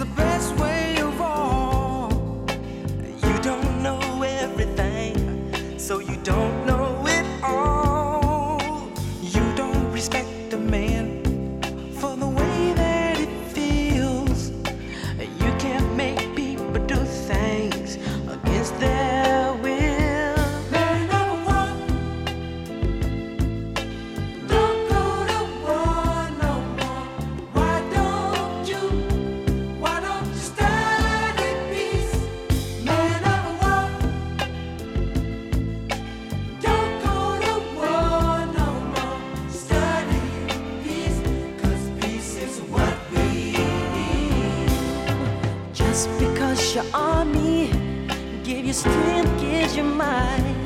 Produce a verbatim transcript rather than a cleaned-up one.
the best way of all. You don't know everything, so you don't know it all. You don't respect a man for the way that it feels. You can't make people do things against their will. Man number one, don't go to war no more. Why don't you, why don't you study peace? Man number one, don't go to war no more. Study peace, 'cause peace is what we need. Just because your army give you strength, gives you might,